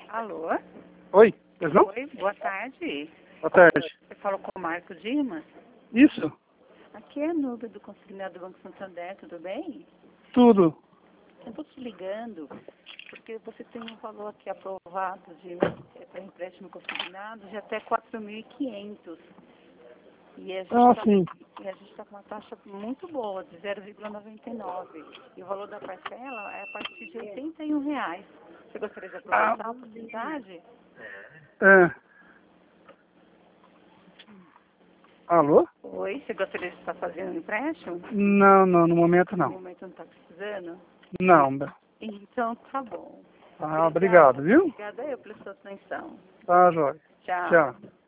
Alô? Oi, pois não? Oi, boa tarde. Boa tarde. Você falou com o Marco Dimas? Isso, Aqui é a Nubia do Consignado do Banco Santander, tudo bem? tudo. Eu estou te ligando porque você tem um valor aqui aprovado para empréstimo consignado de até 4.500. E a Sim. gente está com uma taxa muito boa, de 0,99. E o valor da parcela é a partir de R$ 81. Você gostaria de aproveitar a oportunidade? É. Alô? Oi, você gostaria de estar fazendo um empréstimo? Não, no momento No não. momento não está precisando? Não. Então, tá bom. Obrigado, viu? Obrigada eu pela sua atenção. Tá, jóia. Tchau. Tchau.